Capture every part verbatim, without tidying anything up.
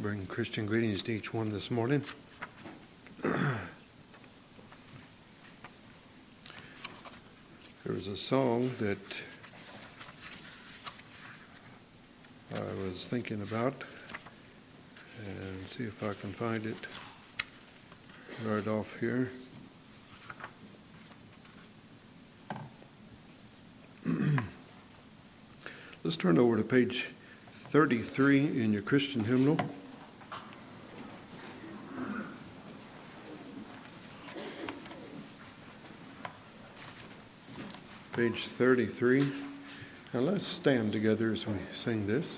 Bring Christian greetings to each one this morning. There was a song that I was thinking about, and see if I can find it right off here. Let's turn over to page thirty-three in your Christian hymnal. Page thirty-three. Now let's stand together as we sing this.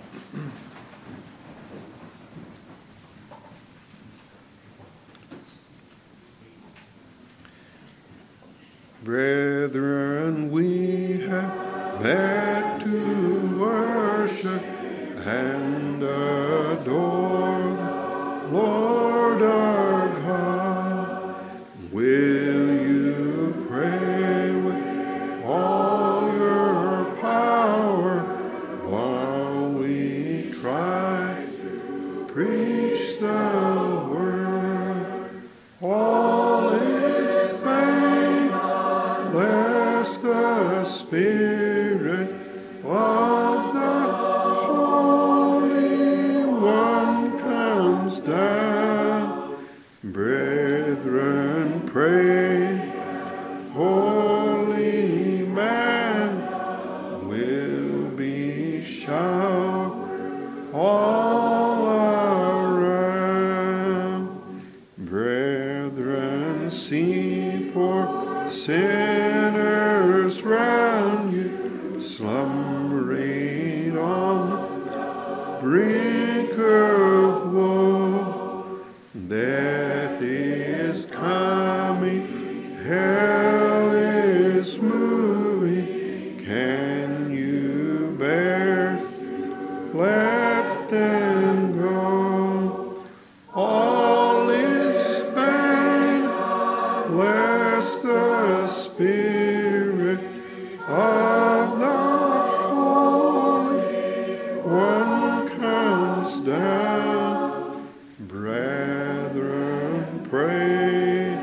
Brethren, we have met to worship and adore the Lord our God. Will you pray with all your power while we try to preach the word? All is vain unless the Spirit of the Holy One comes down. Brethren, pray, holy man will be showered all around. Brethren, see poor sinners round you, slumbering on the brink of woe. Death is coming, hell is moving. Can you bear? Let them go. All is vain unless the Spirit of the Holy One comes down. Brethren, pray,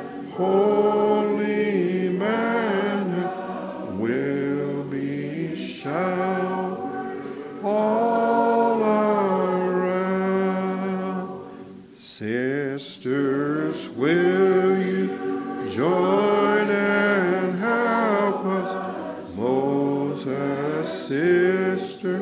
holy man will be showered all around. Sisters, will you join and help us? Moses' sister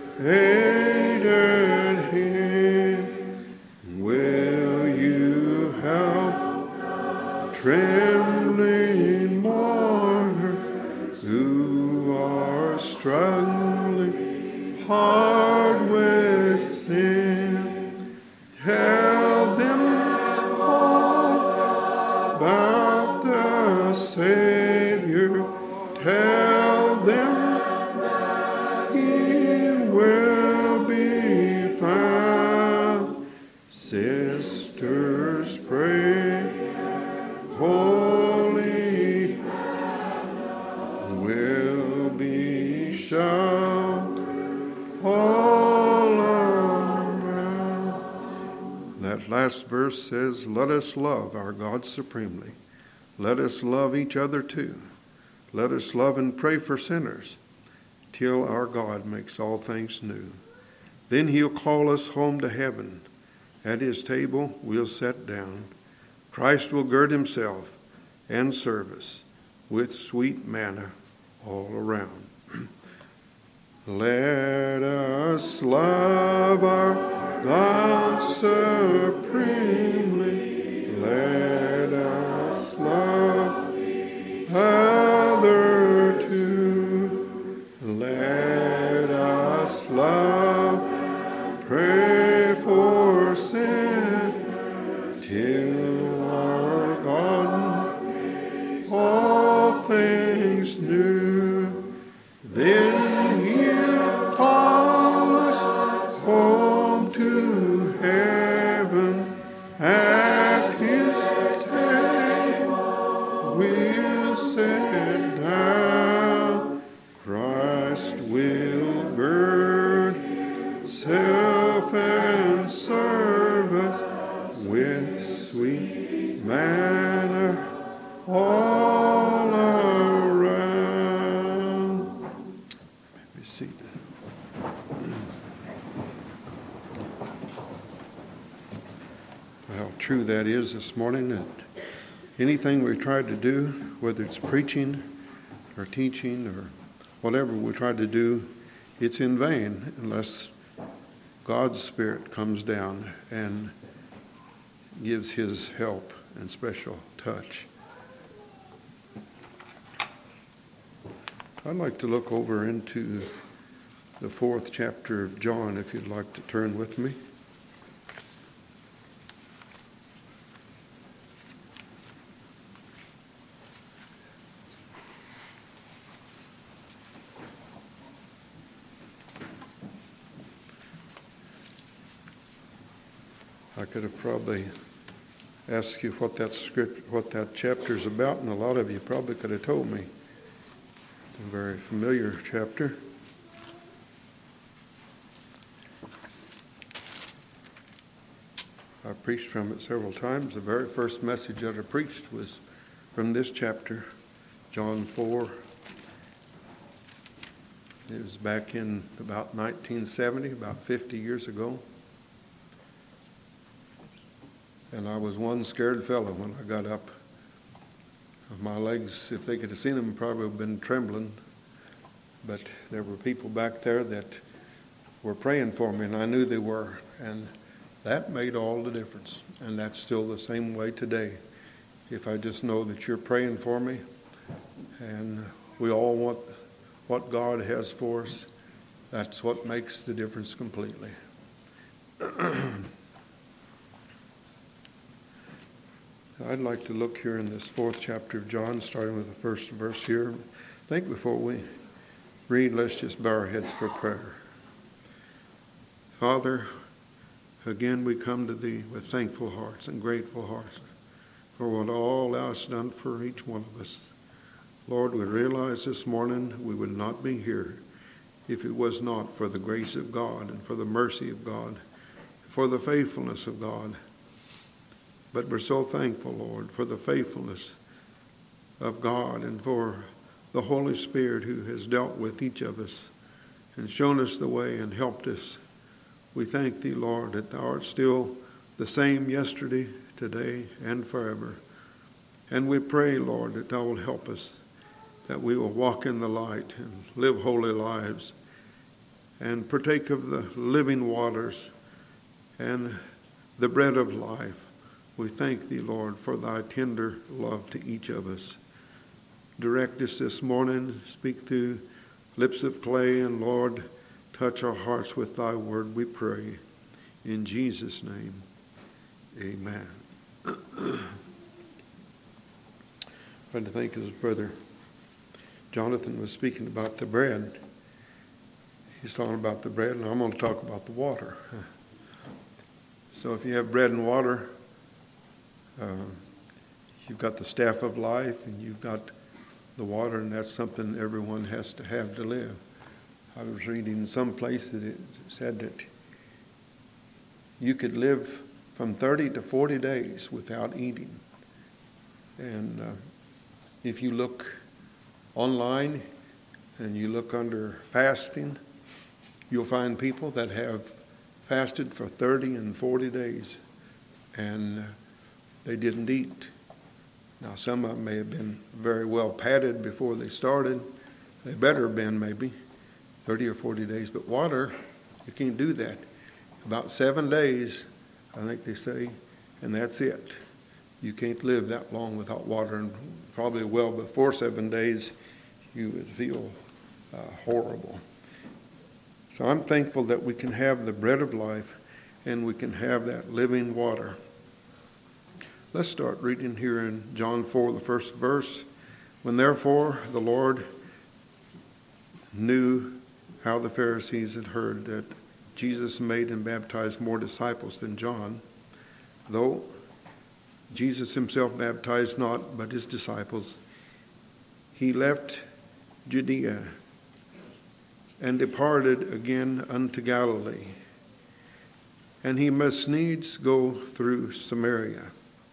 aided him. Will you help trembling mourners who are struggling hard with sin? Tell them all about the Savior. Tell them He will be found. Sisters, pray, holy will be showered all around. That last verse says, let us love our God supremely. Let us love each other too. Let us love and pray for sinners till our God makes all things new. Then he'll call us home to heaven. At his table we'll sit down. Christ will gird himself and serve us with sweet manna all around. Let us love our God supremely. Let us love other too. Let us love, pray for sin till our God all things new. Then he'll call us home to heaven. At his table we'll sit down. Christ will gird self and sweet manner all around. Be seated. How true that is this morning, that anything we try to do, whether it's preaching or teaching or whatever we try to do, it's in vain unless God's Spirit comes down and gives his help and special touch. I'd like to look over into the fourth chapter of John, if you'd like to turn with me. I could have probably asked you what that script, what that chapter is about, and a lot of you probably could have told me. It's a very familiar chapter. I preached from it several times. The very first message that I preached was from this chapter, John four. It was back in about nineteen seventy, about fifty years ago. And I was one scared fellow when I got up. My legs, if they could have seen them, probably would have been trembling. But there were people back there that were praying for me, and I knew they were. And that made all the difference. And that's still the same way today. If I just know that you're praying for me, and we all want what God has for us, that's what makes the difference completely. I'd like to look here in this fourth chapter of John, starting with the first verse here. I think before we read, let's just bow our heads for prayer. Father, again we come to thee with thankful hearts and grateful hearts for what all thou hast done for each one of us. Lord, we realize this morning we would not be here if it was not for the grace of God and for the mercy of God, for the faithfulness of God. But we're so thankful, Lord, for the faithfulness of God and for the Holy Spirit who has dealt with each of us and shown us the way and helped us. We thank thee, Lord, that thou art still the same yesterday, today, and forever. And we pray, Lord, that thou will help us, that we will walk in the light and live holy lives and partake of the living waters and the bread of life. We thank thee, Lord, for thy tender love to each of us. Direct us this morning, speak through lips of clay, and Lord, touch our hearts with thy word, we pray. In Jesus' name, amen. I to think his brother Jonathan was speaking about the bread. He's talking about the bread, and I'm going to talk about the water. So if you have bread and water, Uh, you've got the staff of life, and you've got the water, and that's something everyone has to have to live. I was reading someplace that it said that you could live from thirty to forty days without eating. And uh, if you look online and you look under fasting, you'll find people that have fasted for thirty and forty days. And uh, they didn't eat. Now, some of them may have been very well padded before they started. They better have been maybe thirty or forty days. But water, you can't do that. About seven days, I think they say, and that's it. You can't live that long without water. And probably well before seven days, you would feel uh, horrible. So I'm thankful that we can have the bread of life and we can have that living water. Let's start reading here in John four, the first verse. When therefore the Lord knew how the Pharisees had heard that Jesus made and baptized more disciples than John, though Jesus himself baptized not, but his disciples, he left Judea and departed again unto Galilee. And he must needs go through Samaria.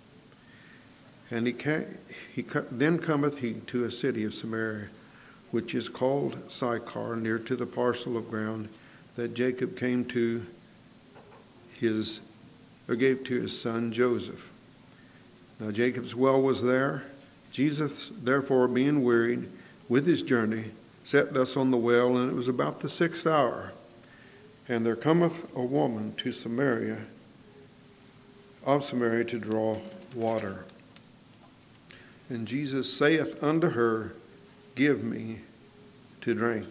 And he, ca- he co- then cometh he to a city of Samaria, which is called Sychar, near to the parcel of ground that Jacob came to his, or gave to his son Joseph. Now Jacob's well was there. Jesus, therefore, being wearied with his journey, sat thus on the well, and it was about the sixth hour. And there cometh a woman to Samaria, of Samaria, to draw water. And Jesus saith unto her, Give me to drink.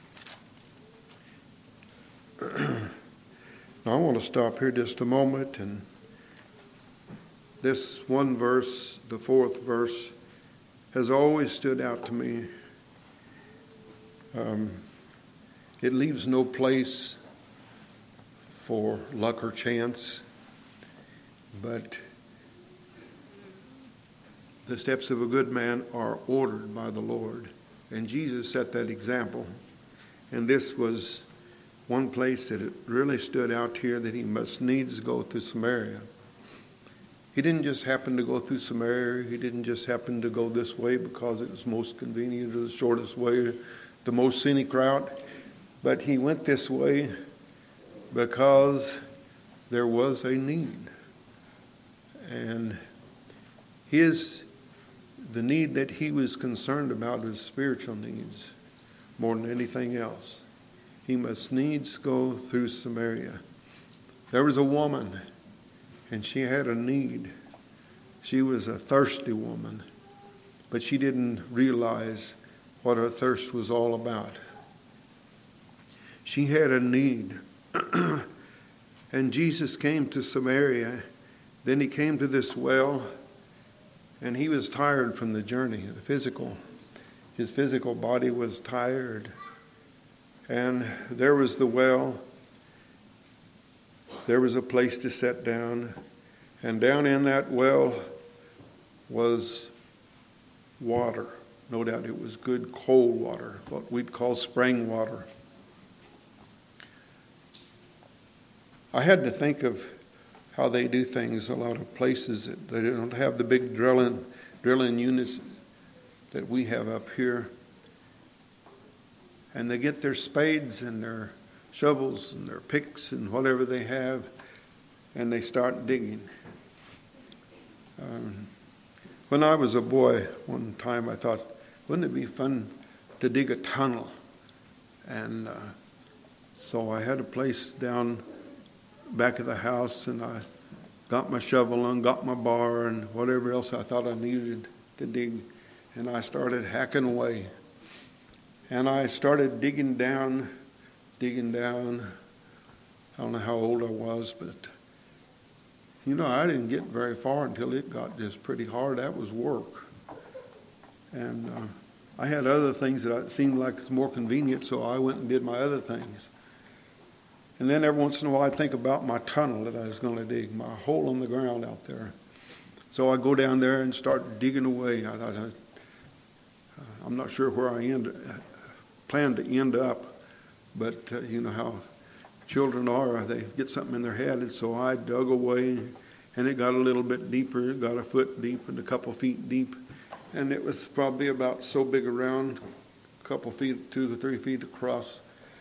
Now I want to stop here just a moment, and this one verse, the fourth verse, has always stood out to me. Um, it leaves no place for luck or chance, but the steps of a good man are ordered by the Lord. And Jesus set that example. And this was one place that it really stood out here, that he must needs go through Samaria. He didn't just happen to go through Samaria. He didn't just happen to go this way because it was most convenient or the shortest way, the most scenic route. But he went this way because there was a need. And his the need that he was concerned about was spiritual needs more than anything else. He must needs go through Samaria. There was a woman, and she had a need. She was a thirsty woman, but she didn't realize what her thirst was all about. She had a need. And Jesus came to Samaria. Then he came to this well, and he was tired from the journey, the physical. His physical body was tired. And there was the well. There was a place to sit down. And down in that well was water. No doubt it was good cold water, what we'd call spring water. I had to think of how they do things a lot of places. That they don't have the big drilling drilling units that we have up here. And they get their spades and their shovels and their picks and whatever they have, and they start digging. Um, when I was a boy, one time I thought, wouldn't it be fun to dig a tunnel? And uh, so I had a place down back of the house, and I got my shovel and got my bar and whatever else I thought I needed to dig, and I started hacking away. And I started digging down, digging down. I don't know how old I was, but, you know, I didn't get very far until it got just pretty hard. That was work. And uh, I had other things that seemed like it's more convenient, so I went and did my other things. And then every once in a while I'd think about my tunnel that I was going to dig, my hole in the ground out there. So I go down there and start digging away. I thought, I, I'm not sure where I end, plan to end up, but uh, you know how children are. They get something in their head, and so I dug away, and it got a little bit deeper. It got a foot deep and a couple feet deep, and it was probably about so big around, a couple feet, two to three feet across.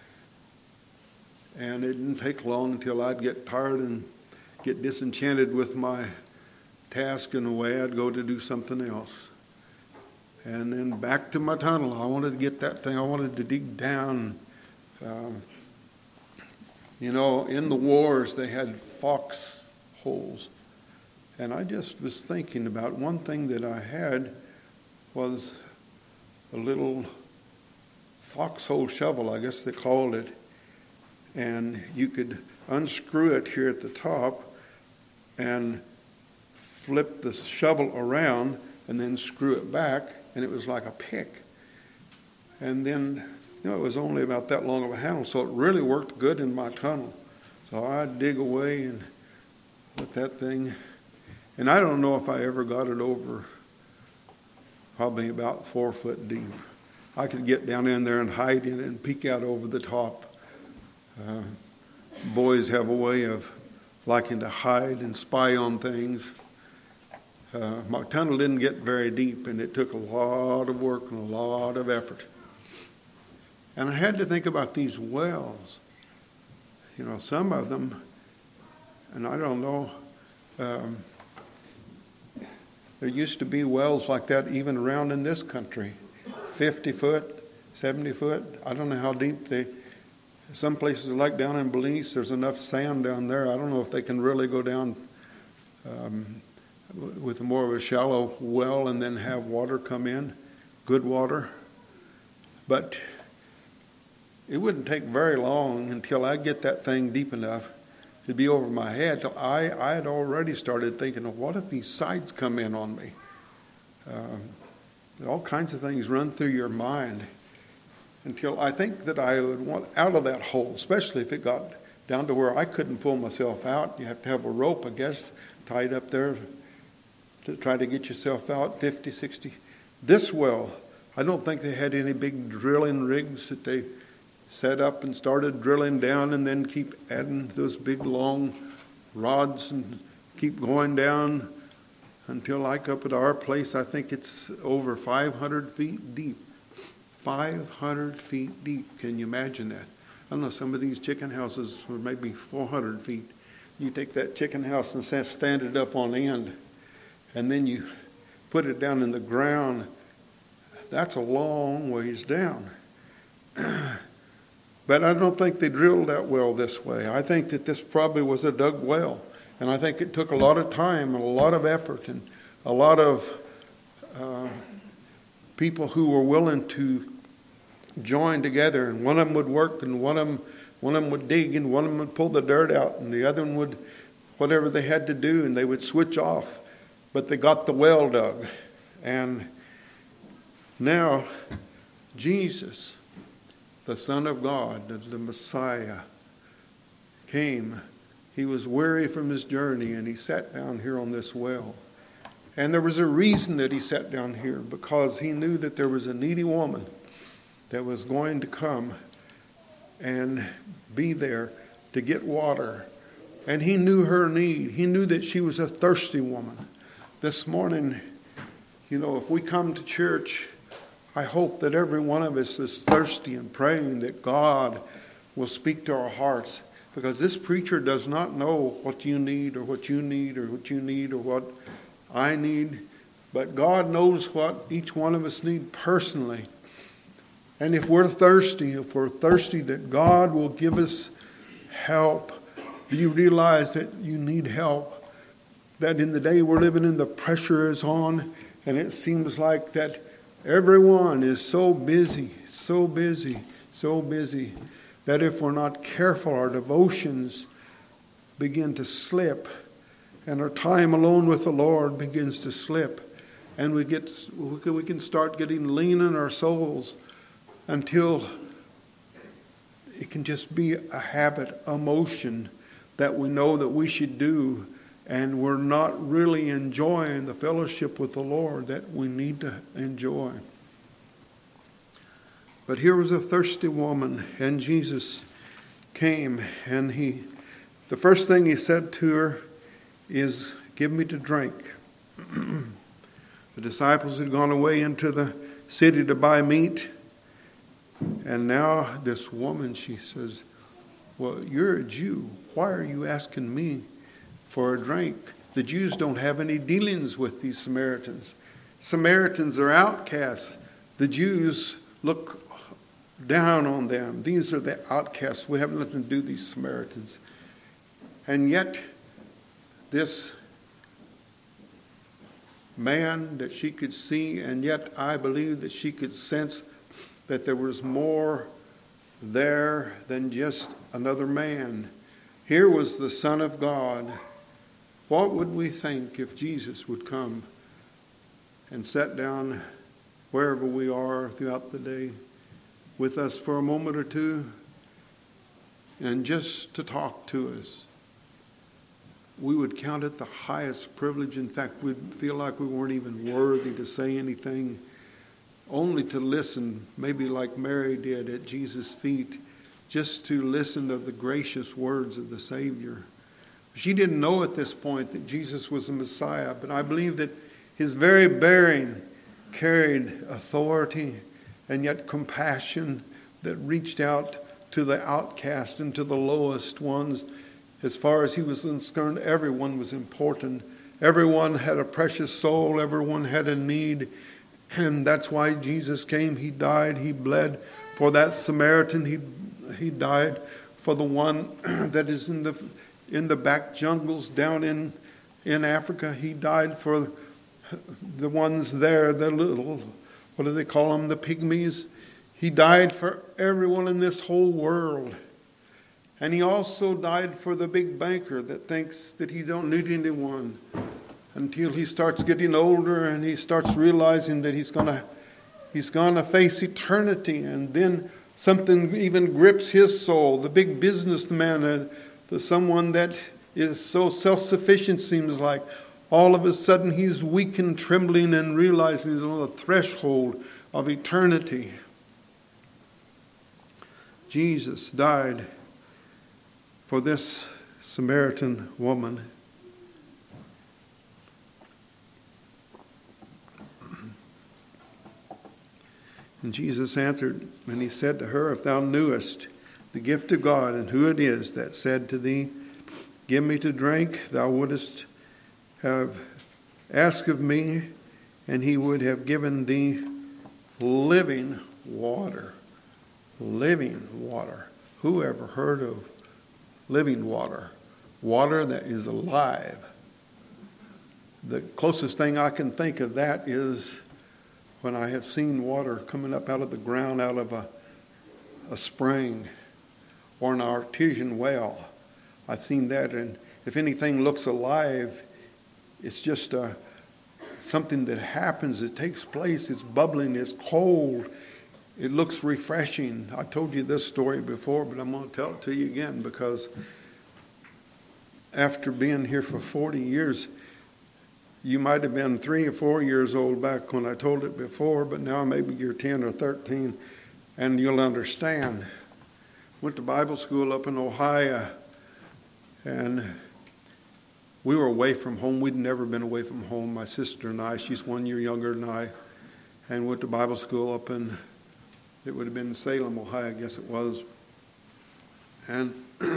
And it didn't take long until I'd get tired and get disenchanted with my task, and away I'd go to do something else. And then back to my tunnel. I wanted to get that thing. I wanted to dig down. Um, you know, in the wars, they had fox holes. And I just was thinking about one thing that I had was a little foxhole shovel, I guess they called it. And you could unscrew it here at the top and flip the shovel around and then screw it back, and it was like a pick. And then, you know, it was only about that long of a handle, so it really worked good in my tunnel. So I'd dig away and with that thing. And I don't know if I ever got it over probably about four foot deep. I could get down in there and hide in it and peek out over the top. Uh, boys have a way of liking to hide and spy on things. Uh, my tunnel didn't get very deep, and it took a lot of work and a lot of effort. And I had to think about these wells. You know, some of them, and I don't know, um, there used to be wells like that even around in this country, fifty foot, seventy foot. I don't know how deep they, some places like down in Belize, there's enough sand down there. I don't know if they can really go down um, with more of a shallow well and then have water come in, good water. But it wouldn't take very long until I get that thing deep enough to be over my head. Till I, I had already started thinking, of what if these sides come in on me? Um, all kinds of things run through your mind until I think that I would want out of that hole, especially if it got down to where I couldn't pull myself out. You have to have a rope, I guess, tied up there to try to get yourself out, fifty, sixty. This well, I don't think they had any big drilling rigs that they set up and started drilling down and then keep adding those big long rods and keep going down until, like up at our place, I think it's over five hundred feet deep. five hundred feet deep. Can you imagine that? I don't know, some of these chicken houses were maybe four hundred feet. You take that chicken house and stand it up on end, and then you put it down in the ground. That's a long ways down. But I don't think they drilled that well this way. I think that this probably was a dug well. And I think it took a lot of time and a lot of effort and a lot of uh, people who were willing to join together. And one of them would work, and one of them, one of them would dig, and one of them would pull the dirt out, and the other one would, whatever they had to do, and they would switch off. But they got the well dug. And now Jesus, the Son of God, the Messiah, came. He was weary from his journey, and he sat down here on this well. And there was a reason that he sat down here, because he knew that there was a needy woman that was going to come and be there to get water. And he knew her need. He knew that she was a thirsty woman. This morning, you know, if we come to church, I hope that every one of us is thirsty and praying that God will speak to our hearts. Because this preacher does not know what you need or what you need or what you need or what I need. But God knows what each one of us need personally. And if we're thirsty, if we're thirsty that God will give us help, do you realize that you need help? That in the day we're living in, the pressure is on, and it seems like that everyone is so busy, so busy, so busy, that if we're not careful, our devotions begin to slip, and our time alone with the Lord begins to slip, and we get we can start getting lean in our souls until it can just be a habit, a motion that we know that we should do, and we're not really enjoying the fellowship with the Lord that we need to enjoy. But here was a thirsty woman, and Jesus came, and he, the first thing he said to her is, "Give me to drink." The disciples had gone away into the city to buy meat, and now this woman, she says, "Well, you're a Jew. Why are you asking me for a drink?" The Jews don't have any dealings with these Samaritans. Samaritans are outcasts. The Jews look down on them. These are the outcasts. We have nothing to do with these Samaritans. And yet, this man that she could see, and yet I believe that she could sense that there was more there than just another man. Here was the Son of God. What would we think if Jesus would come and sat down wherever we are throughout the day with us for a moment or two and just to talk to us? We would count it the highest privilege. In fact, we'd feel like we weren't even worthy to say anything, only to listen, maybe like Mary did at Jesus' feet, just to listen to the gracious words of the Savior. She didn't know at this point that Jesus was the Messiah, but I believe that His very bearing carried authority and yet compassion that reached out to the outcast and to the lowest ones. As far as he was concerned, everyone was important. Everyone had a precious soul. Everyone had a need. And that's why Jesus came. He died. He bled for that Samaritan. He, he died for the one that is in the in the back jungles down in, in Africa. He died for the ones there, the little, what do they call them, the pygmies. He died for everyone in this whole world. And he also died for the big banker that thinks that he don't need anyone until he starts getting older and he starts realizing that he's gonna he's gonna face eternity, and then something even grips his soul. The big businessman, uh, the someone that is so self-sufficient, seems like. All of a sudden he's weak and trembling and realizing he's on the threshold of eternity. Jesus died for this Samaritan woman. And Jesus answered, and he said to her, if thou knewest the gift of God and who it is that said to thee, give me to drink, thou wouldest have asked of me, and he would have given thee living water. Living water. Who ever heard of living water? Water that is alive. The closest thing I can think of that is when I have seen water coming up out of the ground, out of a, a spring or an artesian well. I've seen that, and if anything looks alive, it's just a, something that happens, it takes place, it's bubbling, it's cold, it looks refreshing. I told you this story before, but I'm going to tell it to you again, because after being here for forty years, you might have been three or four years old back when I told it before, but now maybe you're ten or thirteen, and you'll understand. Went to Bible school up in Ohio, and we were away from home. We'd never been away from home. My sister and I, she's one year younger than I, and went to Bible school up in, it would have been Salem, Ohio, I guess it was. And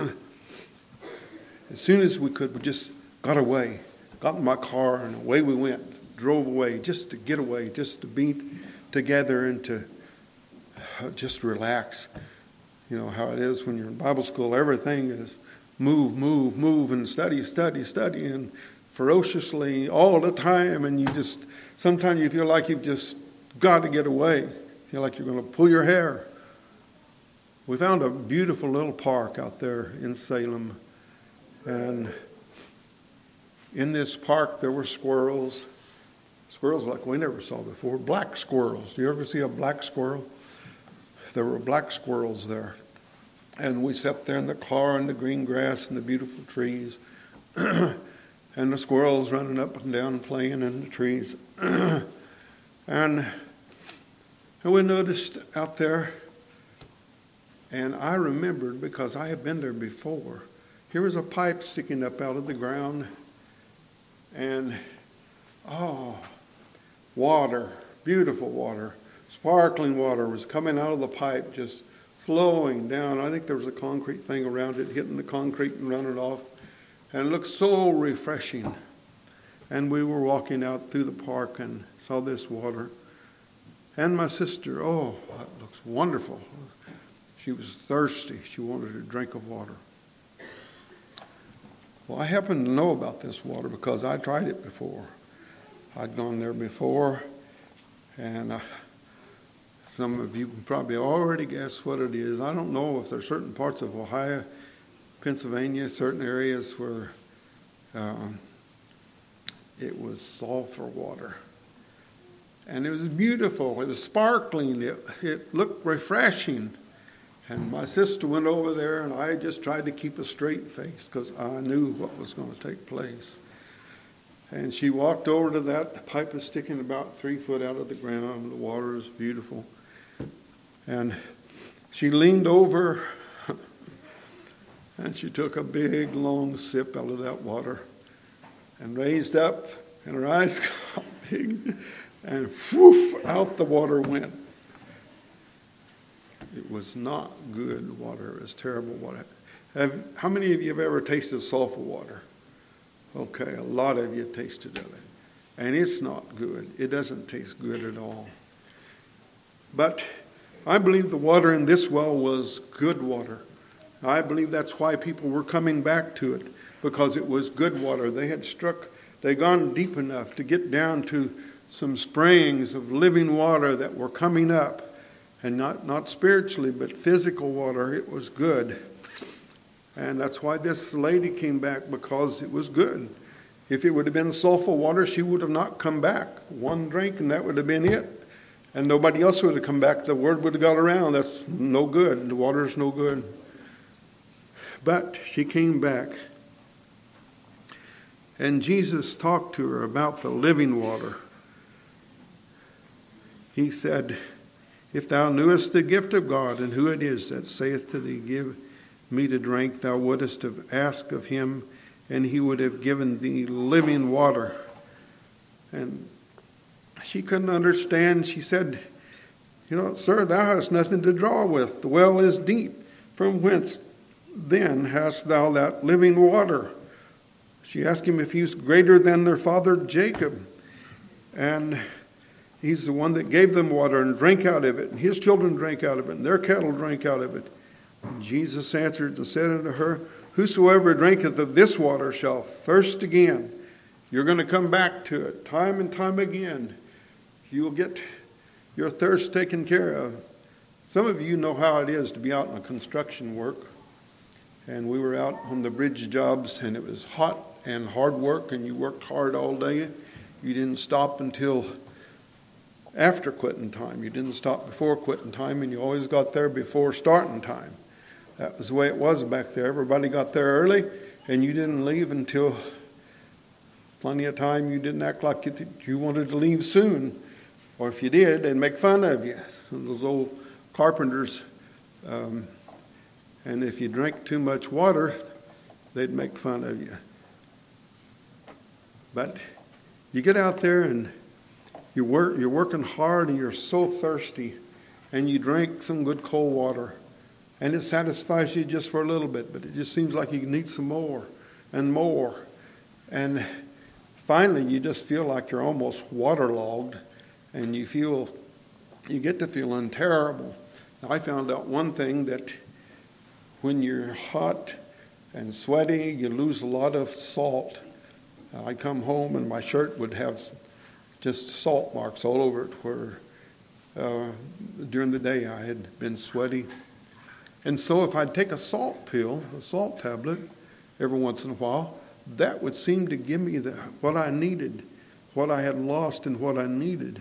as soon as we could, we just got away, got in my car, and away we went, drove away, just to get away, just to be together and to just relax. You know how it is when you're in Bible school, everything is move, move, move, and study, study, study, and ferociously all the time. And you just, sometimes you feel like you've just got to get away. You feel like you're going to pull your hair. We found a beautiful little park out there in Salem. And in this park, there were squirrels. Squirrels like we never saw before. Black squirrels. Do you ever see a black squirrel? There were black squirrels there. And we sat there in the car in the green grass and the beautiful trees. And the squirrels running up and down playing in the trees. and, and we noticed out there, and I remembered because I had been there before. Here was a pipe sticking up out of the ground. And, oh, water, beautiful water, sparkling water was coming out of the pipe, just flowing down. I think there was a concrete thing around it, hitting the concrete and running off. And it looked so refreshing. And we were walking out through the park and saw this water. And my sister, oh, that looks wonderful. She was thirsty. She wanted a drink of water. Well, I happen to know about this water because I tried it before. I'd gone there before, and uh, some of you can probably already guess what it is. I don't know if there's certain parts of Ohio, Pennsylvania, certain areas where um, it was sulfur water. And it was beautiful. It was sparkling. It, it looked refreshing. And my sister went over there, and I just tried to keep a straight face because I knew what was going to take place. And she walked over to that. The pipe was sticking about three foot out of the ground. The water is beautiful. And she leaned over, and she took a big, long sip out of that water and raised up, and her eyes got and whoof, out the water went. It was not good water. It was terrible water. Have, how many of you have ever tasted sulfur water? Okay, a lot of you tasted of it. And it's not good. It doesn't taste good at all. But I believe the water in this well was good water. I believe that's why people were coming back to it, because it was good water. They had struck, they'd gone deep enough to get down to some springs of living water that were coming up. And not, not spiritually, but physical water. It was good. And that's why this lady came back, because it was good. If it would have been sulfur water, she would have not come back. One drink and that would have been it. And nobody else would have come back. The word would have got around. That's no good. The water is no good. But she came back. And Jesus talked to her about the living water. He said, "If thou knewest the gift of God, and who it is that saith to thee, Give me to drink, thou wouldest have asked of him, and he would have given thee living water." And she couldn't understand. She said, "You know, sir, thou hast nothing to draw with. The well is deep. From whence then hast thou that living water?" She asked him if he's greater than their father Jacob. And he's the one that gave them water and drank out of it. And his children drank out of it, and their cattle drank out of it. And Jesus answered and said unto her, "Whosoever drinketh of this water shall thirst again." You're going to come back to it time and time again. You will get your thirst taken care of. Some of you know how it is to be out in a construction work. And we were out on the bridge jobs, and it was hot and hard work, and you worked hard all day. You didn't stop until after quitting time. You didn't stop before quitting time, and you always got there before starting time. That was the way it was back there. Everybody got there early, and you didn't leave until plenty of time. You didn't act like you wanted to leave soon. Or if you did, they'd make fun of you. Some of those old carpenters, um, and if you drank too much water, they'd make fun of you. But you get out there and you work, you're working hard, and you're so thirsty, and you drink some good cold water, and it satisfies you just for a little bit, but it just seems like you need some more and more. And finally, you just feel like you're almost waterlogged, and you feel, you get to feeling terrible. I found out one thing, that when you're hot and sweaty, you lose a lot of salt. I'd come home and my shirt would have just salt marks all over it, where uh, during the day I had been sweaty. And so if I'd take a salt pill, a salt tablet, every once in a while, that would seem to give me the, what I needed, what I had lost and what I needed.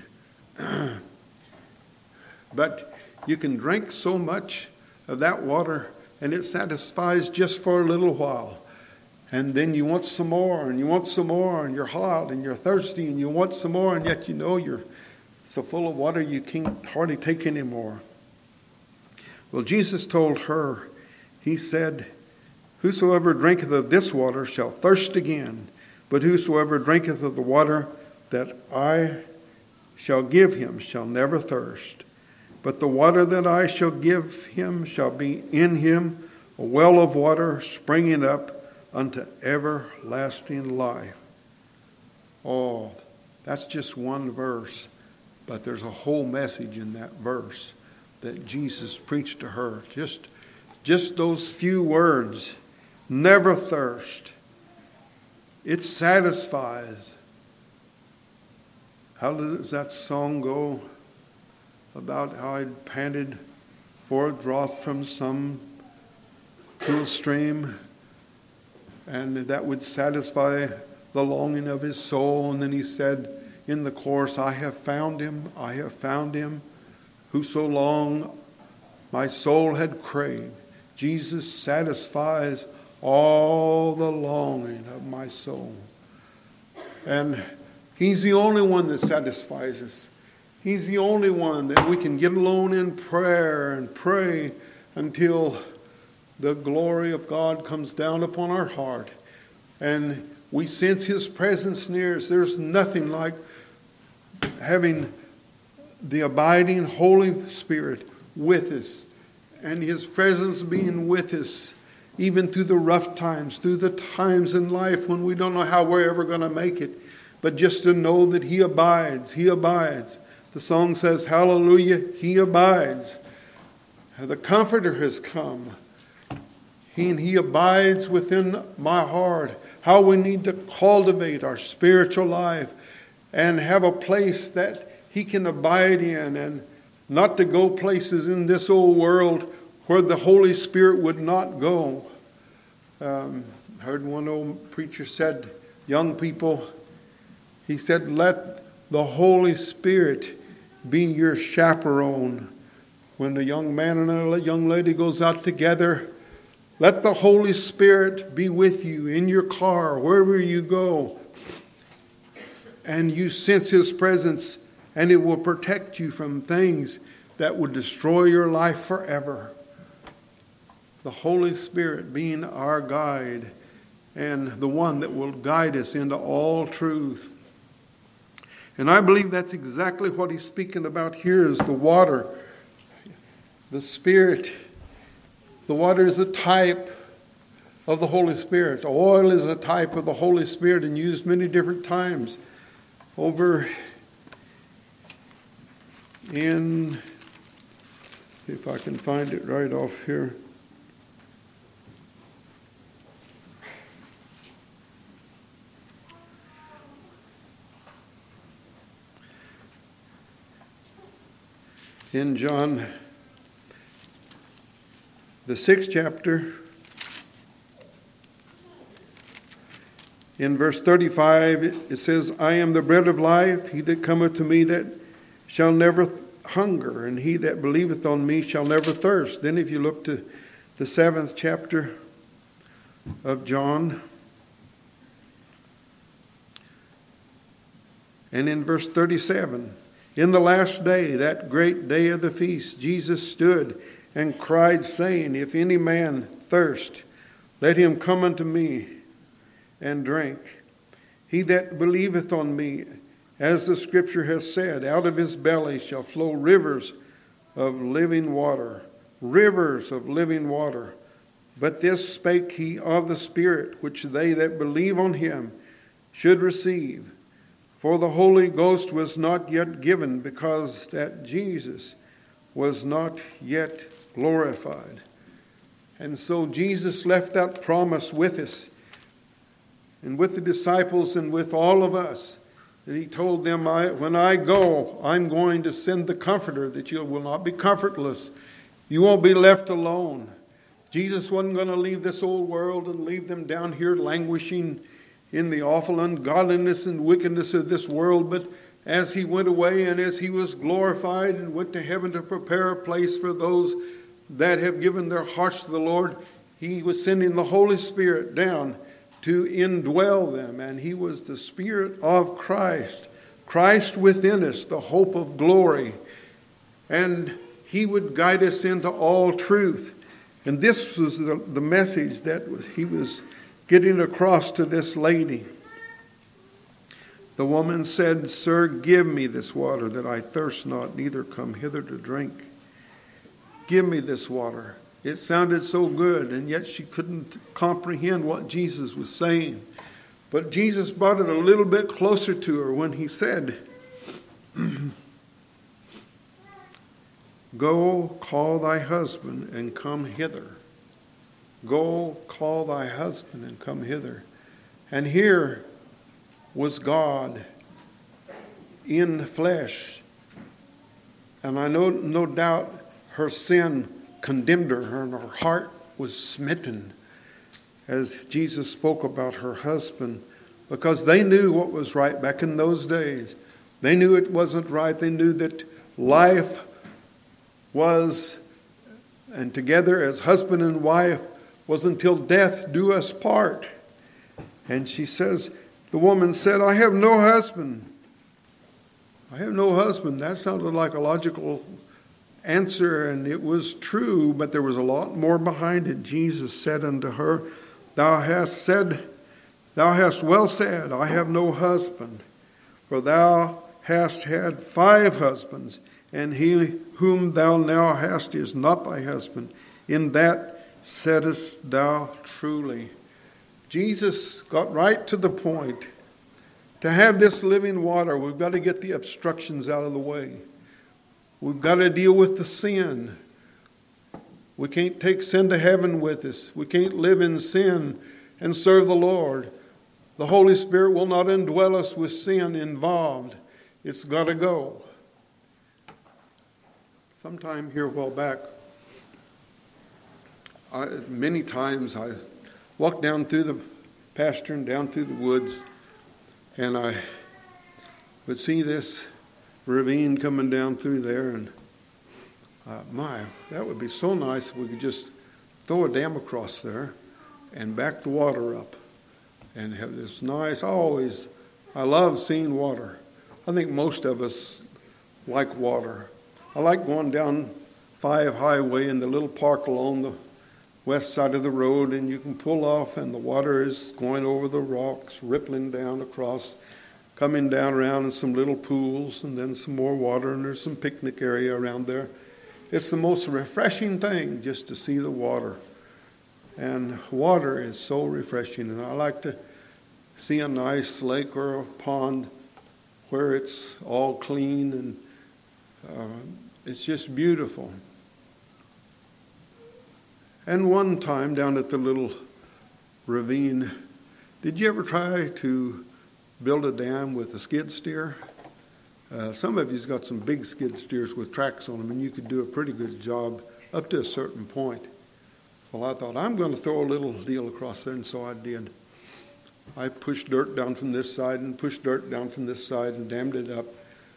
But you can drink so much of that water, and it satisfies just for a little while. And then you want some more, and you want some more, and you're hot, and you're thirsty, and you want some more, and yet you know you're so full of water you can't hardly take any more. Well, Jesus told her, he said, "Whosoever drinketh of this water shall thirst again, but whosoever drinketh of the water that I shall give him shall never thirst. But the water that I shall give him shall be in him a well of water springing up unto everlasting life." Oh, that's just one verse, but there's a whole message in that verse that Jesus preached to her. Just, just those few words, never thirst. It satisfies. How does that song go about how I panted for a draught from some cool stream? And that would satisfy the longing of his soul. And then he said in the chorus, "I have found him, I have found him, who so long my soul had craved." Jesus satisfies all the longing of my soul. And he's the only one that satisfies us. He's the only one that we can get alone in prayer and pray until the glory of God comes down upon our heart and we sense his presence near us. There's nothing like having the abiding Holy Spirit with us, and His presence being with us, even through the rough times, through the times in life when we don't know how we're ever going to make it, but just to know that He abides, He abides. The song says, hallelujah, He abides. The Comforter has come. He and He abides within my heart. How we need to cultivate our spiritual life and have a place that He can abide in, and not to go places in this old world where the Holy Spirit would not go. Um, I heard one old preacher said, young people, he said, let the Holy Spirit be your chaperone. When the young man and a young lady goes out together, let the Holy Spirit be with you in your car, wherever you go. And you sense His presence, and it will protect you from things that would destroy your life forever. The Holy Spirit being our guide and the one that will guide us into all truth. And I believe that's exactly what he's speaking about here, is the water. The Spirit. The water is a type of the Holy Spirit. The oil is a type of the Holy Spirit and used many different times. Over in, let's see if I can find it right off here. In John, the sixth chapter, in verse thirty-five, it says, I am the bread of life. He that cometh to me that shall never hunger, and he that believeth on me shall never thirst. Then if you look to the seventh chapter of John, and in verse thirty-seven, in the last day, that great day of the feast, Jesus stood and cried, saying, if any man thirst, let him come unto me and drink. He that believeth on me, as the Scripture has said, out of his belly shall flow rivers of living water. Rivers of living water. But this spake he of the Spirit, which they that believe on him should receive. For the Holy Ghost was not yet given, because that Jesus was not yet glorified. And so Jesus left that promise with us, and with the disciples, and with all of us. And He told them, I, when I go, I'm going to send the Comforter, that you will not be comfortless. You won't be left alone. Jesus wasn't going to leave this old world and leave them down here languishing in the awful ungodliness and wickedness of this world. But as He went away, and as He was glorified and went to heaven to prepare a place for those that have given their hearts to the Lord, He was sending the Holy Spirit down to indwell them. And He was the Spirit of Christ. Christ within us, the hope of glory. And He would guide us into all truth. And this was the, the message that was, He was getting across to this lady. The woman said, Sir, give me this water, that I thirst not, neither come hither to drink. Give me this water. It sounded so good, and yet she couldn't comprehend what Jesus was saying. But Jesus brought it a little bit closer to her when He said, Go, call thy husband, and come hither. Go, call thy husband, and come hither. And here was God in the flesh. And I know, no doubt, her sin condemned her, and her heart was smitten as Jesus spoke about her husband, because they knew what was right back in those days. They knew it wasn't right. They knew that life was, and together as husband and wife, was until death do us part. And she says, the woman said, I have no husband. I have no husband. That sounded like a logical answer, and it was true, but there was a lot more behind it. Jesus said unto her, Thou hast said, thou hast well said, I have no husband. For thou hast had five husbands, and he whom thou now hast is not thy husband. In that saidest thou truly. Jesus got right to the point. To have this living water, we've got to get the obstructions out of the way. We've got to deal with the sin. We can't take sin to heaven with us. We can't live in sin and serve the Lord. The Holy Spirit will not indwell us with sin involved. It's got to go. Sometime here a while back, I, many times I walked down through the pasture and down through the woods, and I would see this ravine coming down through there, and uh, my, that would be so nice if we could just throw a dam across there and back the water up and have this nice, I always, I love seeing water. I think most of us like water. I like going down Five Highway in the little park along the west side of the road, and you can pull off and the water is going over the rocks, rippling down across, coming down around in some little pools, and then some more water, and there's some picnic area around there. It's the most refreshing thing just to see the water. And water is so refreshing, and I like to see a nice lake or a pond where it's all clean, and uh, it's just beautiful. And one time down at the little ravine, did you ever try to build a dam with a skid steer? Uh, some of you's got some big skid steers with tracks on them, and you could do a pretty good job up to a certain point. Well, I thought, I'm going to throw a little deal across there, and so I did. I pushed dirt down from this side and pushed dirt down from this side and dammed it up.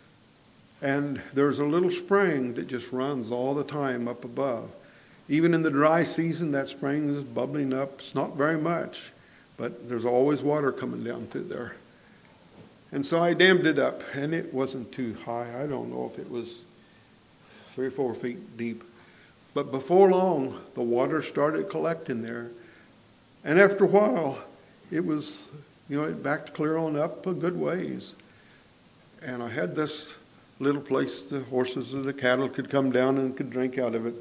And there's a little spring that just runs all the time up above. Even in the dry season, that spring is bubbling up. It's not very much, but there's always water coming down through there. And so I dammed it up, and it wasn't too high. I don't know if it was three or four feet deep. But before long, the water started collecting there. And after a while, it was, you know, it backed clear on up a good ways. And I had this little place the horses or the cattle could come down and could drink out of it.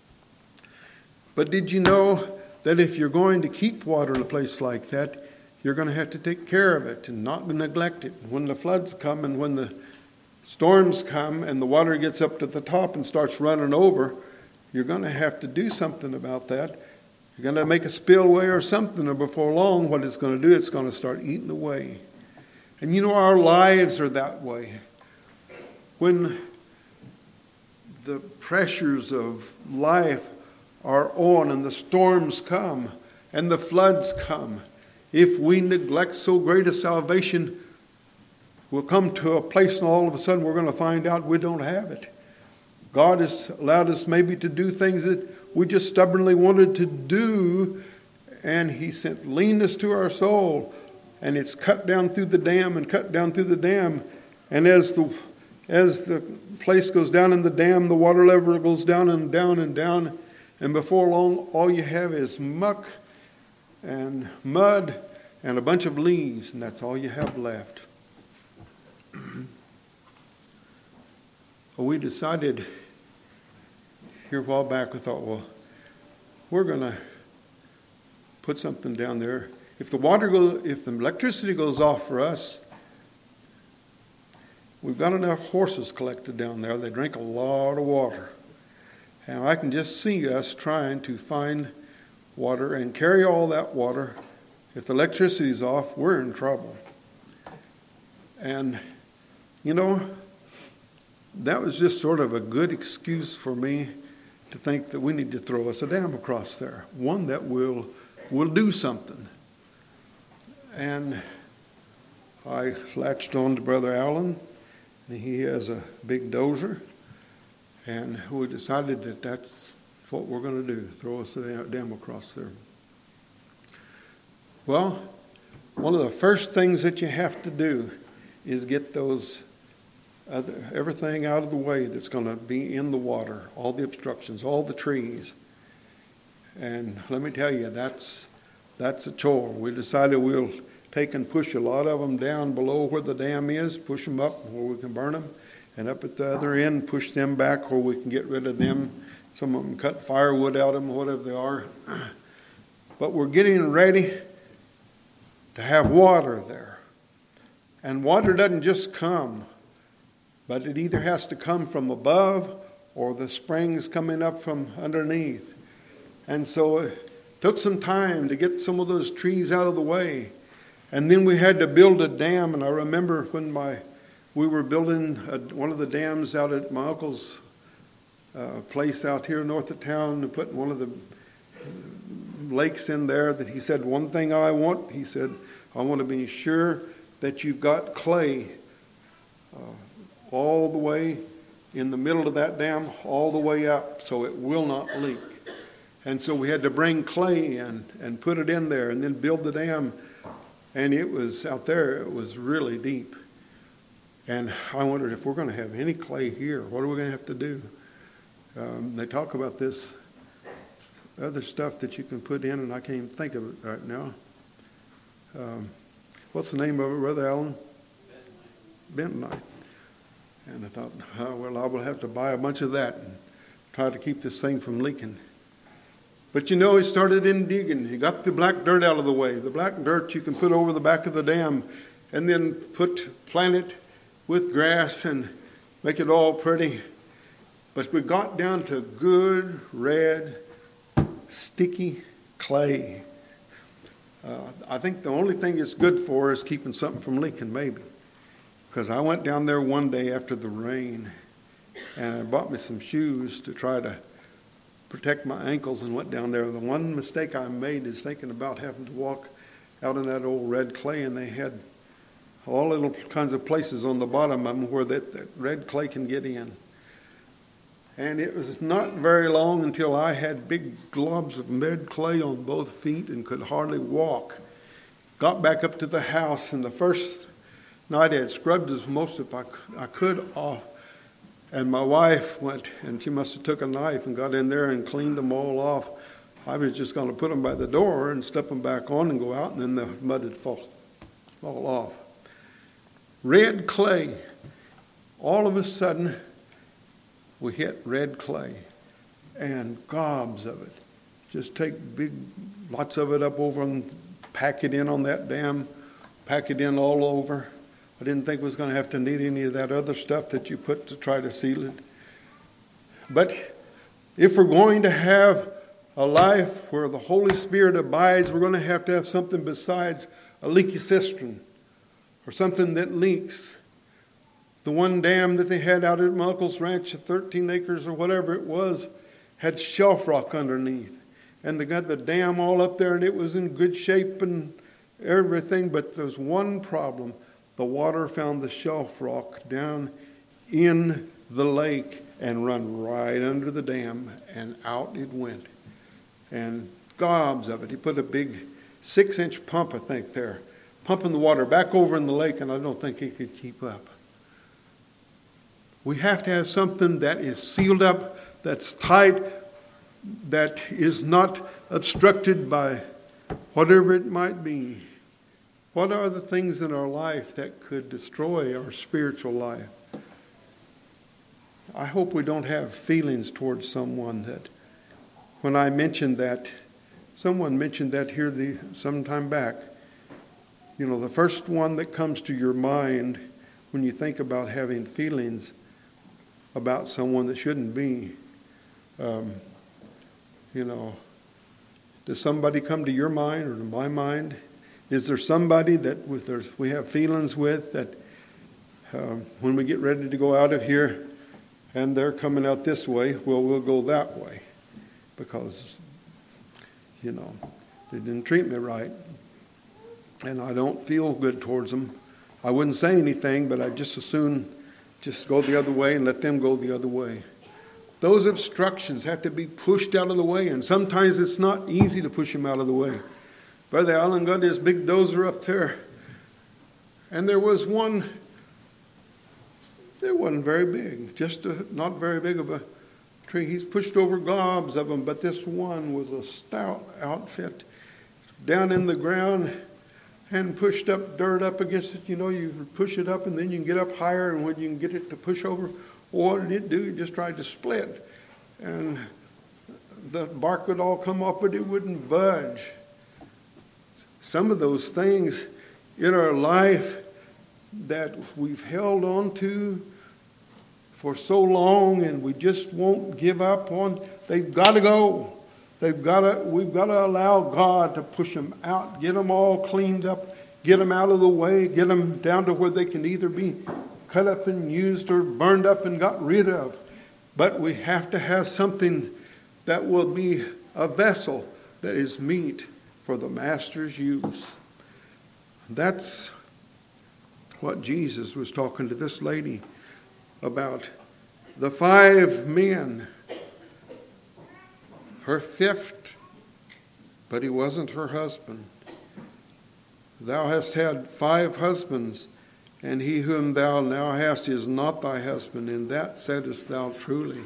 But did you know that if you're going to keep water in a place like that, you're going to have to take care of it and not neglect it? When the floods come and when the storms come and the water gets up to the top and starts running over, you're going to have to do something about that. You're going to make a spillway or something, or before long, what it's going to do, it's going to start eating away. And you know, our lives are that way. When the pressures of life are on and the storms come and the floods come, if we neglect so great a salvation, we'll come to a place and all of a sudden we're going to find out we don't have it. God has allowed us maybe to do things that we just stubbornly wanted to do, and he sent leanness to our soul, and it's cut down through the dam and cut down through the dam. And as the as the place goes down in the dam, the water level goes down and down and down, and before long all you have is muck and mud and a bunch of leaves, and that's all you have left. Well, we decided here a while back, we thought, well, we're going to put something down there. If the water goes, if the electricity goes off for us, we've got enough horses collected down there. They drink a lot of water. And I can just see us trying to find water and carry all that water. If the electricity's off, we're in trouble. And, you know, that was just sort of a good excuse for me to think that we need to throw us a dam across there, one that will will do something. And I latched on to Brother Allen, and he has a big dozer, and we decided that that's what we're going to do, throw us a dam across there. Well, one of the first things that you have to do is get those Other, everything out of the way that's going to be in the water, all the obstructions, all the trees. And let me tell you, that's that's a chore. We decided we'll take and push a lot of them down below where the dam is, push them up where we can burn them, and up at the other end, push them back where we can get rid of them. Some of them cut firewood out of them, whatever they are. But we're getting ready to have water there. And water doesn't just come, but it either has to come from above or the springs coming up from underneath. And so it took some time to get some of those trees out of the way. And then we had to build a dam. And I remember when my we were building a, one of the dams out at my uncle's uh, place out here north of town, and putting one of the lakes in there, that he said, one thing I want, he said, I want to be sure that you've got clay uh, all the way in the middle of that dam, all the way up, so it will not leak. And so we had to bring clay in and put it in there and then build the dam. And it was out there, it was really deep. And I wondered, if we're going to have any clay here, what are we going to have to do? Um, they talk about this other stuff that you can put in, and I can't even think of it right now. Um, what's the name of it, Brother Allen? Bentonite. And I thought, oh, well, I will have to buy a bunch of that and try to keep this thing from leaking. But you know, he started in digging. He got the black dirt out of the way. The black dirt you can put over the back of the dam, and then put plant it with grass and make it all pretty. But we got down to good, red, sticky clay. Uh, I think the only thing it's good for is keeping something from leaking, maybe. Because I went down there one day after the rain, and I bought me some shoes to try to protect my ankles, and went down there. The one mistake I made is thinking about having to walk out in that old red clay, and they had all little kinds of places on the bottom of them where that, that red clay can get in. And it was not very long until I had big globs of red clay on both feet and could hardly walk. Got back up to the house, and the first night I had scrubbed as most of I, I could off. And my wife went, and she must have took a knife and got in there and cleaned them all off. I was just going to put them by the door and step them back on and go out, and then the mud would fall, fall off. Red clay. All of a sudden, we hit red clay, and gobs of it. Just take big, lots of it up over and pack it in on that dam, pack it in all over. I didn't think I was going to have to need any of that other stuff that you put to try to seal it. But if we're going to have a life where the Holy Spirit abides, we're going to have to have something besides a leaky cistern or something that leaks. The one dam that they had out at my uncle's ranch, thirteen acres or whatever it was, had shelf rock underneath. And they got the dam all up there, and it was in good shape and everything. But there's one problem. The water found the shelf rock down in the lake and run right under the dam, and out it went. And gobs of it. He put a big six-inch pump, I think, there, pumping the water back over in the lake, and I don't think he could keep up. We have to have something that is sealed up, that's tight, that is not obstructed by whatever it might be. What are the things in our life that could destroy our spiritual life? I hope we don't have feelings towards someone that, when I mentioned that, someone mentioned that here the some time back. You know, the first one that comes to your mind when you think about having feelings about someone that shouldn't be, um, you know, does somebody come to your mind or to my mind? Is there somebody that with there's, we have feelings with that uh, when we get ready to go out of here and they're coming out this way, well, we'll go that way because, you know, they didn't treat me right and I don't feel good towards them. I wouldn't say anything, but I'd just as soon just go the other way and let them go the other way. Those obstructions have to be pushed out of the way, and sometimes it's not easy to push them out of the way. Brother Allen got his big dozer up there, and there was one, it wasn't very big, just a, not very big of a tree. He's pushed over gobs of them, but this one was a stout outfit down in the ground, and pushed up dirt up against it. You know, you push it up and then you can get up higher, and when you can get it to push over, well, what did it do? It just tried to split. And the bark would all come up, but it wouldn't budge. Some of those things in our life that we've held on to for so long and we just won't give up on, they've got to go. They've got to, we've got to allow God to push them out, get them all cleaned up, get them out of the way, get them down to where they can either be cut up and used or burned up and got rid of. But we have to have something that will be a vessel that is meet for the master's use. That's what Jesus was talking to this lady about. The five men, her fifth, but he wasn't her husband. Thou hast had five husbands, and he whom thou now hast is not thy husband. In that saidest thou truly.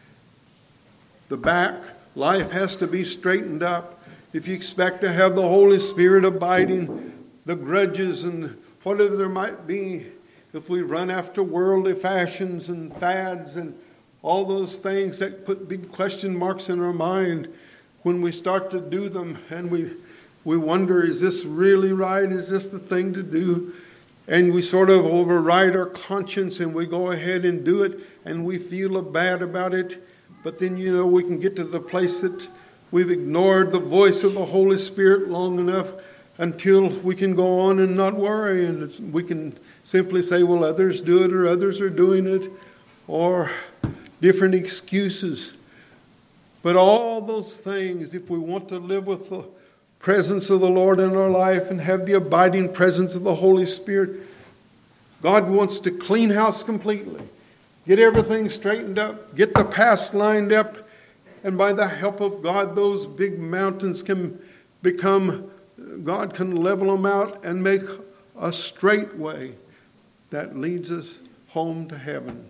The back life has to be straightened up. If you expect to have the Holy Spirit abiding, the grudges and whatever there might be, if we run after worldly fashions and fads and all those things that put big question marks in our mind, when we start to do them and we we wonder, is this really right? Is this the thing to do? And we sort of override our conscience and we go ahead and do it and we feel bad about it. But then, you know, we can get to the place that we've ignored the voice of the Holy Spirit long enough until we can go on and not worry. And it's, we can simply say, well, others do it or others are doing it, or different excuses. But all those things, if we want to live with the presence of the Lord in our life and have the abiding presence of the Holy Spirit, God wants to clean house completely. Get everything straightened up. Get the past lined up. And by the help of God, those big mountains can become, God can level them out and make a straight way that leads us home to heaven.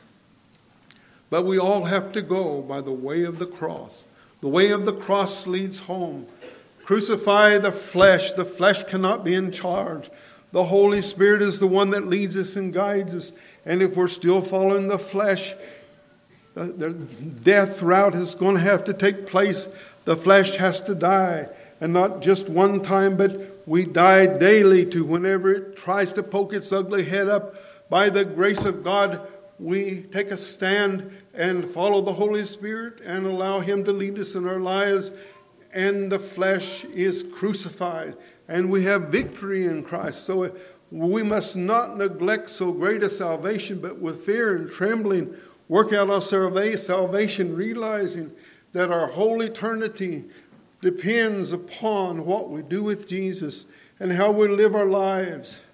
But we all have to go by the way of the cross. The way of the cross leads home. Crucify the flesh. The flesh cannot be in charge. The Holy Spirit is the one that leads us and guides us. And if we're still following the flesh, the, the death route is going to have to take place. The flesh has to die. And not just one time, but we die daily to whenever it tries to poke its ugly head up. By the grace of God, we take a stand and follow the Holy Spirit and allow Him to lead us in our lives. And the flesh is crucified. And we have victory in Christ. So we must not neglect so great a salvation, but with fear and trembling, work out our salvation, realizing that our whole eternity depends upon what we do with Jesus and how we live our lives.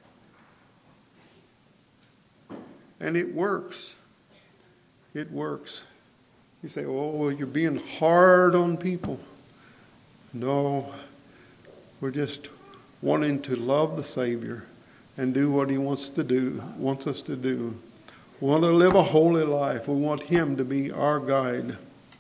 And it works. It works. You say, oh, well, you're being hard on people. No, we're just wanting to love the Savior and do what He wants to do, wants us to do. We want to live a holy life. We want Him to be our guide.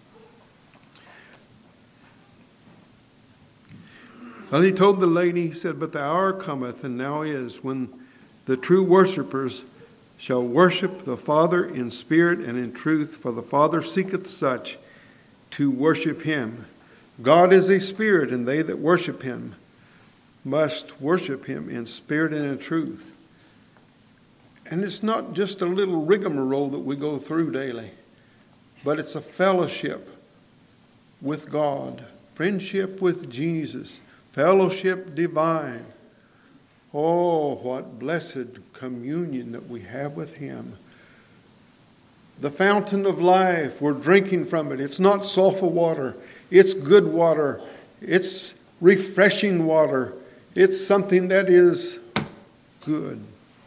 Well, He told the lady, He said, but the hour cometh, and now is, when the true worshipers shall worship the Father in spirit and in truth, for the Father seeketh such to worship Him. God is a spirit, and they that worship Him must worship Him in spirit and in truth. And it's not just a little rigmarole that we go through daily, but it's a fellowship with God, friendship with Jesus, fellowship divine. Oh, what blessed communion that we have with Him. The fountain of life, we're drinking from it. It's not sulfur water. It's good water. It's refreshing water. It's something that is good.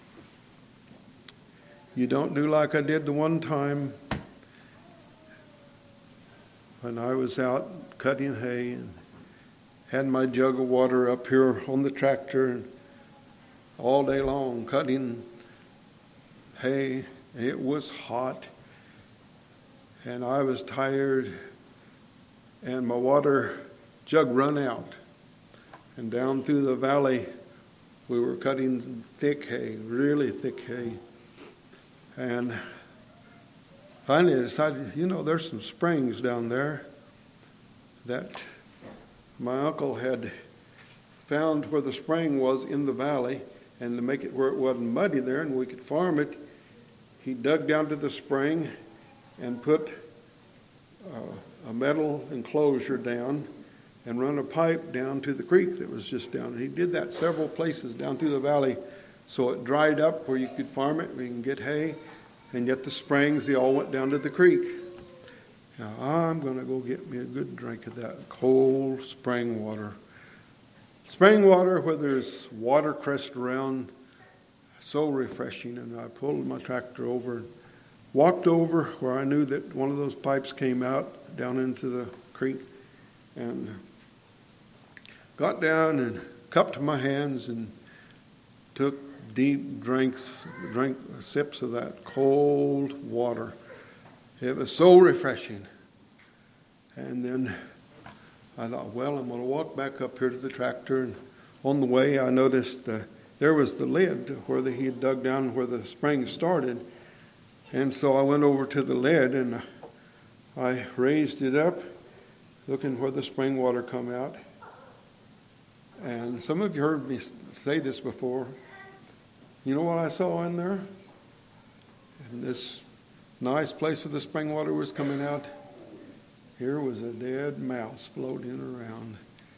You don't do like I did the one time when I was out cutting hay and had my jug of water up here on the tractor and all day long cutting hay. It was hot and I was tired and my water jug run out. And down through the valley we were cutting thick hay, really thick hay. And finally I decided, you know, there's some springs down there that my uncle had found where the spring was in the valley, and to make it where it wasn't muddy there and we could farm it, he dug down to the spring and put uh, a metal enclosure down and run a pipe down to the creek that was just down. He did that several places down through the valley, so it dried up where you could farm it, where you can get hay, and yet the springs, they all went down to the creek. Now, I'm going to go get me a good drink of that cold spring water. Spring water where there's watercress around, so refreshing. And I pulled my tractor over and walked over where I knew that one of those pipes came out down into the creek, and got down and cupped my hands and took deep drinks, drank sips of that cold water. It was so refreshing. And then I thought, well, I'm going to walk back up here to the tractor. And on the way, I noticed the, there was the lid where the, he had dug down where the spring started. And so I went over to the lid and I raised it up, looking where the spring water come out. And some of you heard me say this before. You know what I saw in there? In this nice place where the spring water was coming out, here was a dead mouse floating around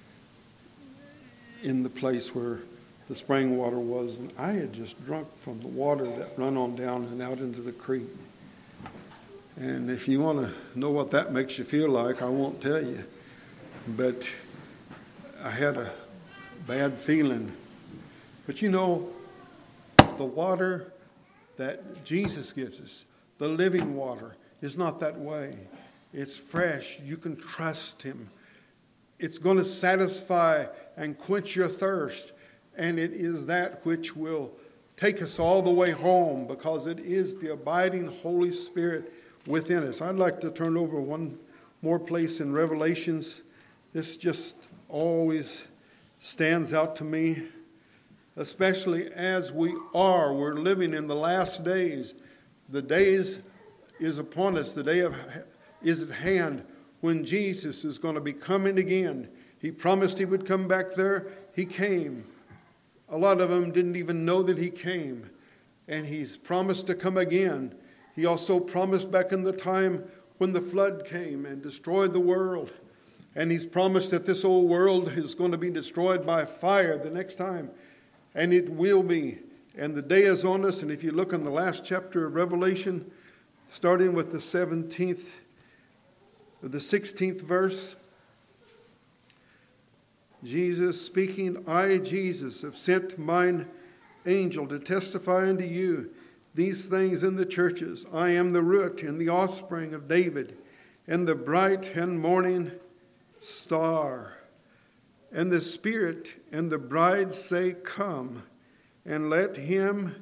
in the place where the spring water was. And I had just drunk from the water that run on down and out into the creek. And if you want to know what that makes you feel like, I won't tell you. But I had a bad feeling. But you know, the water that Jesus gives us, the living water, is not that way. It's fresh. You can trust him. It's going to satisfy and quench your thirst. And it is that which will take us all the way home, because it is the abiding Holy Spirit within us. I'd like to turn over one more place in Revelations. This just always stands out to me, especially as we are. We're living in the last days. The days is upon us. The day of is at hand when Jesus is going to be coming again. He promised he would come back there. He came. A lot of them didn't even know that he came. And he's promised to come again. He also promised back in the time when the flood came and destroyed the world. And he's promised that this old world is going to be destroyed by fire the next time. And it will be. And the day is on us. And if you look in the last chapter of Revelation, starting with the seventeenth, the sixteenth verse, Jesus speaking, I, Jesus, have sent mine angel to testify unto you these things in the churches. I am the root and the offspring of David, and the bright and morning star. And the Spirit and the bride say, come, and let him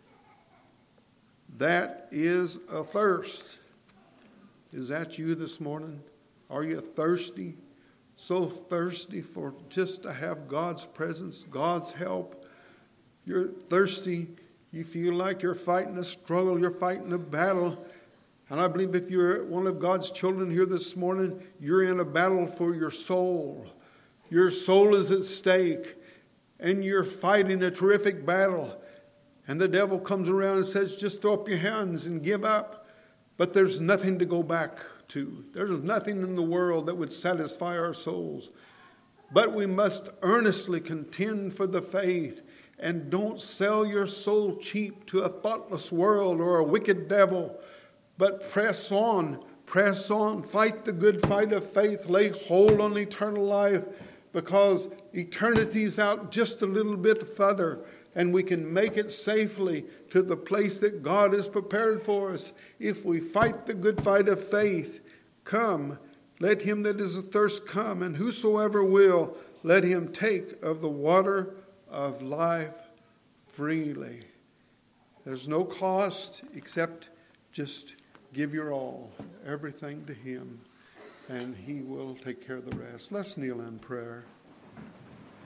that is athirst. Is that you this morning? Are you thirsty? So thirsty for just to have God's presence, God's help. You're thirsty. You feel like you're fighting a struggle. You're fighting a battle. And I believe if you're one of God's children here this morning, you're in a battle for your soul. Your soul is at stake. And you're fighting a terrific battle. And the devil comes around and says, just throw up your hands and give up. But there's nothing to go back to. There's nothing in the world that would satisfy our souls. But we must earnestly contend for the faith. And don't sell your soul cheap to a thoughtless world or a wicked devil. But press on, press on, fight the good fight of faith, lay hold on eternal life, because eternity's out just a little bit further, and we can make it safely to the place that God has prepared for us. If we fight the good fight of faith, come, let him that is athirst come, and whosoever will, let him take of the water of life freely. There's no cost except just give your all, everything to him, and he will take care of the rest. Let's kneel in prayer.